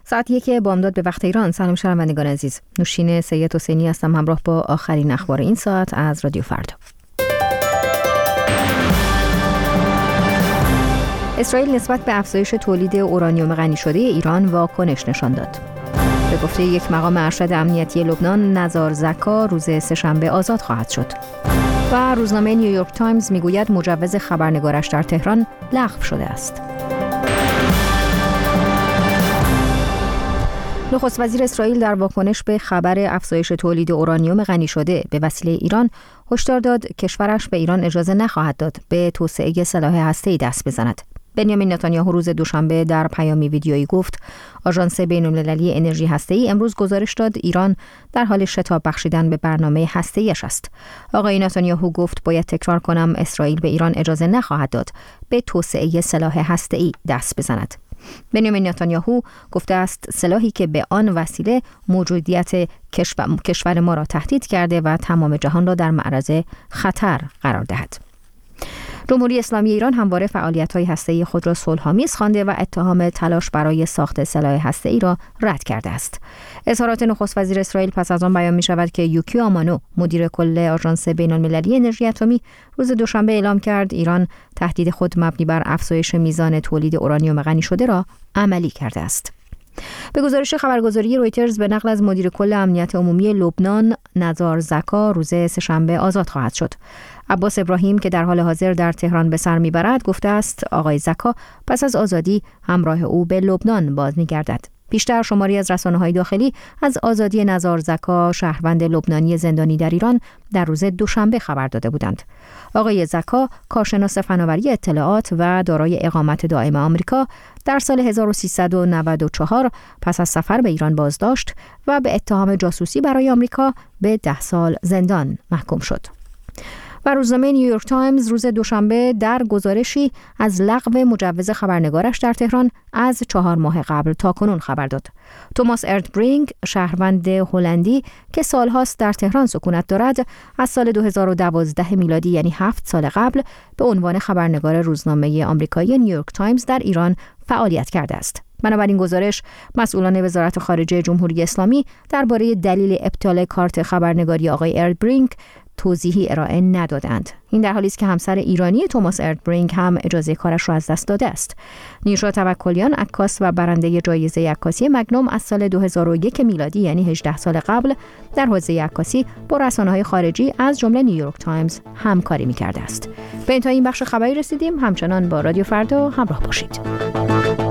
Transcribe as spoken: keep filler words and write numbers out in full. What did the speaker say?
ساعت یک بامداد به وقت ایران. سلام شنوندگان عزیز، نوشین سید حسینی هستم همراه با آخرین اخبار این ساعت از رادیو فردا. اسرائیل نسبت به افزایش تولید اورانیوم غنی شده ایران واکنش نشان داد. به گفته یک مقام ارشد امنیتی لبنان، نزار زکا روز سه‌شنبه آزاد خواهد شد. و روزنامه نیویورک تایمز میگوید مجوز خبرنگارش در تهران لغو شده است. نخست وزیر اسرائیل در واکنش به خبر افزایش تولید اورانیوم غنی شده به وسیله ایران هشدار داد کشورش به ایران اجازه نخواهد داد به توسعه سلاح هسته‌ای دست بزند. بنیامین نتانیاهو روز دوشنبه در پیامی ویدیویی گفت آژانس بین‌المللی انرژی هسته‌ای امروز گزارش داد ایران در حال شتاب بخشیدن به برنامه هسته‌ایش است. آقای نتانیاهو گفت باید تکرار کنم اسرائیل به ایران اجازه نخواهد داد به توسعه سلاح هسته‌ای دست بزند. بنیامین نتانیاهو گفته است سلاحی که به آن وسیله موجودیت کشور ما را تهدید کرده و تمام جهان را در معرض خطر قرار دهد. جمهوری اسلامی ایران همواره فعالیت‌های هسته‌ای خود را صلح‌آمیز خوانده و اتهام تلاش برای ساخت سلاح هسته‌ای را رد کرده است. اظهارات نخست وزیر اسرائیل پس از آن بیان می‌شود که یوکیو آمانو مدیر کل آژانس بین‌المللی انرژی اتمی روز دوشنبه اعلام کرد ایران تهدید خود مبنی بر افزایش میزان تولید اورانیوم غنی شده را عملی کرده است. به گزارش خبرگزاری رویترز به نقل از مدیر کل امنیت عمومی لبنان، نزار زکا روز سه‌شنبه آزاد خواهد شد. عباس ابراهیم که در حال حاضر در تهران به سر میبرد گفته است آقای زکا پس از آزادی همراه او به لبنان باز میگردد. بیشتر شماری از رسانه‌های داخلی از آزادی نزار زکا، شهروند لبنانی زندانی در ایران، در روز دوشنبه خبر داده بودند. آقای زکا کارشناس فناوری اطلاعات و دارای اقامت دائم آمریکا در سال هزار و سیصد و نود و چهار پس از سفر به ایران بازداشت و به اتهام جاسوسی برای آمریکا به ده سال زندان محکوم شد. و روزنامه نیویورک تایمز روز دوشنبه در گزارشی از لغو مجوز خبرنگارش در تهران از چهار ماه قبل تا کنون خبر داد. توماس اردبرینگ، شهروند هلندی که سالهاست در تهران سکونت دارد، از سال دو هزار و دوازده میلادی یعنی هفت سال قبل به عنوان خبرنگار روزنامه آمریکایی نیویورک تایمز در ایران فعالیت کرده است. بنابراین گزارش مسئولان وزارت خارجه جمهوری اسلامی درباره دلیل ابطال کارت خبرنگاری آقای اردبرینگ توضیحی ارائه ندادند. این در حالی است که همسر ایرانی توماس اردبرینگ هم اجازه کارش را از دست داده است. نیوشا توکلیان، عکاس و برنده جایزه عکاسی مگنوم، از سال دو هزار و یک میلادی یعنی هجده سال قبل در حوزه عکاسی با رسانه‌های خارجی از جمله نیویورک تایمز همکاری می‌کرده است. به انتهای این بخش خبری رسیدیم. همچنان با رادیو فردا همراه باشید.